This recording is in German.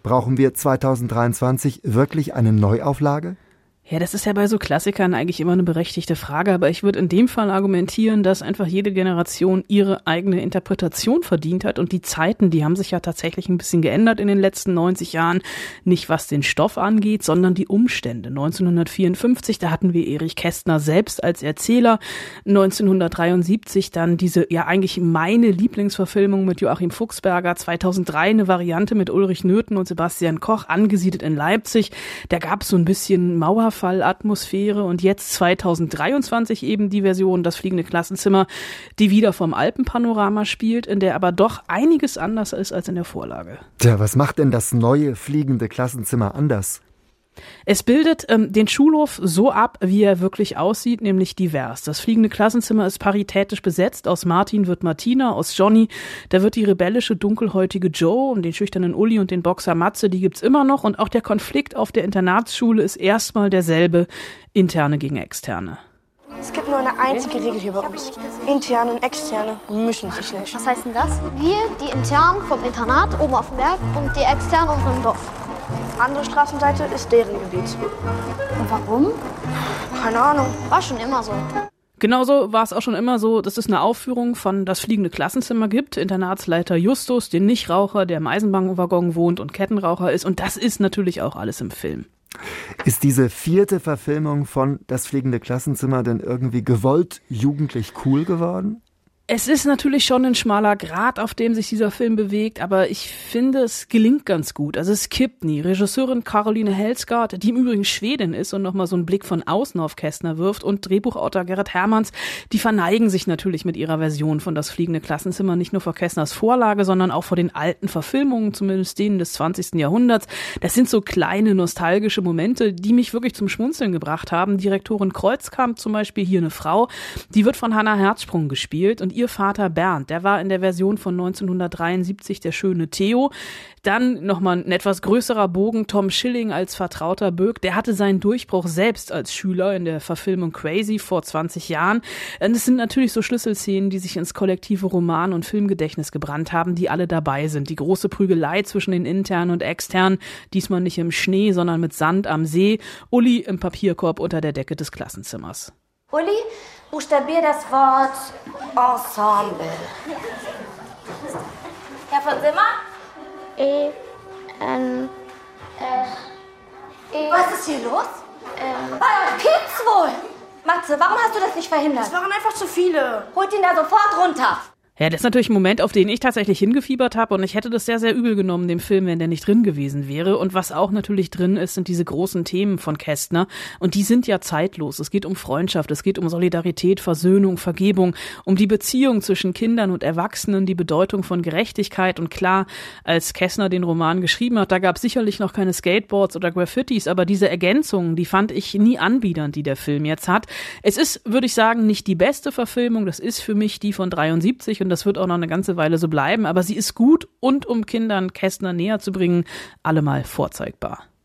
Brauchen wir 2023 wirklich eine Neuauflage? Ja, das ist ja bei so Klassikern eigentlich immer eine berechtigte Frage, aber ich würde in dem Fall argumentieren, dass einfach jede Generation ihre eigene Interpretation verdient hat und die Zeiten, die haben sich ja tatsächlich ein bisschen geändert in den letzten 90 Jahren, nicht was den Stoff angeht, sondern die Umstände. 1954, da hatten wir Erich Kästner selbst als Erzähler, 1973 dann diese, ja eigentlich meine Lieblingsverfilmung mit Joachim Fuchsberger, 2003 eine Variante mit Ulrich Nöthen und Sebastian Koch, angesiedelt in Leipzig, da gab es so ein bisschen Mauerfallatmosphäre und jetzt 2023 eben die Version Das fliegende Klassenzimmer, die wieder vom Alpenpanorama spielt, in der aber doch einiges anders ist als in der Vorlage. Tja, was macht denn das neue fliegende Klassenzimmer anders? Es bildet den Schulhof so ab, wie er wirklich aussieht, nämlich divers. Das fliegende Klassenzimmer ist paritätisch besetzt. Aus Martin wird Martina, aus Johnny, da wird die rebellische, dunkelhäutige Jo und den schüchternen Uli und den Boxer Matze, die gibt's immer noch. Und auch der Konflikt auf der Internatsschule ist erstmal derselbe, Interne gegen Externe. Es gibt nur eine einzige Regel hier bei uns. Interne und Externe mischen sich nicht. Was heißt denn das? Wir, die Internen vom Internat oben auf dem Berg und die Externen unten im Dorf. Andere Straßenseite ist deren Gebiet. Und warum? Keine Ahnung. War schon immer so. Genauso war es auch schon immer so, dass es eine Aufführung von Das fliegende Klassenzimmer gibt. Internatsleiter Justus, den Nichtraucher, der im Eisenbahnwaggon wohnt und Kettenraucher ist. Und das ist natürlich auch alles im Film. Ist diese 4. Verfilmung von Das fliegende Klassenzimmer denn irgendwie gewollt jugendlich cool geworden? Es ist natürlich schon ein schmaler Grat, auf dem sich dieser Film bewegt, aber ich finde, es gelingt ganz gut. Also es kippt nie. Regisseurin Caroline Helsgaard, die im Übrigen Schwedin ist und nochmal so einen Blick von außen auf Kästner wirft, und Drehbuchautor Gerrit Hermanns, die verneigen sich natürlich mit ihrer Version von Das fliegende Klassenzimmer nicht nur vor Kästners Vorlage, sondern auch vor den alten Verfilmungen, zumindest denen des 20. Jahrhunderts. Das sind so kleine nostalgische Momente, die mich wirklich zum Schmunzeln gebracht haben. Direktorin Kreuzkamp zum Beispiel, hier eine Frau, die wird von Hannah Herzsprung gespielt, und ihr Vater Bernd, der war in der Version von 1973 der schöne Theo. Dann nochmal ein etwas größerer Bogen, Tom Schilling als vertrauter Böck, der hatte seinen Durchbruch selbst als Schüler in der Verfilmung Crazy vor 20 Jahren. Es sind natürlich so Schlüsselszenen, die sich ins kollektive Roman- und Filmgedächtnis gebrannt haben, die alle dabei sind. Die große Prügelei zwischen den Internen und Externen, diesmal nicht im Schnee, sondern mit Sand am See. Uli im Papierkorb unter der Decke des Klassenzimmers. Uli, buchstabier das Wort Ensemble. Herr von Simmer? E-N-S-E. Was ist hier los? Bei euch kippt's wohl. Matze, warum hast du das nicht verhindert? Es waren einfach zu viele. Holt ihn da sofort runter. Ja, das ist natürlich ein Moment, auf den ich tatsächlich hingefiebert habe, und ich hätte das sehr, sehr übel genommen, dem Film, wenn der nicht drin gewesen wäre. Und was auch natürlich drin ist, sind diese großen Themen von Kästner, und die sind ja zeitlos. Es geht um Freundschaft, es geht um Solidarität, Versöhnung, Vergebung, um die Beziehung zwischen Kindern und Erwachsenen, die Bedeutung von Gerechtigkeit. Und klar, als Kästner den Roman geschrieben hat, da gab es sicherlich noch keine Skateboards oder Graffitis, aber diese Ergänzungen, die fand ich nie anbiedernd, die der Film jetzt hat. Es ist, würde ich sagen, nicht die beste Verfilmung, das ist für mich die von 73, und das wird auch noch eine ganze Weile so bleiben, aber sie ist gut und, um Kindern Kästner näher zu bringen, allemal vorzeigbar.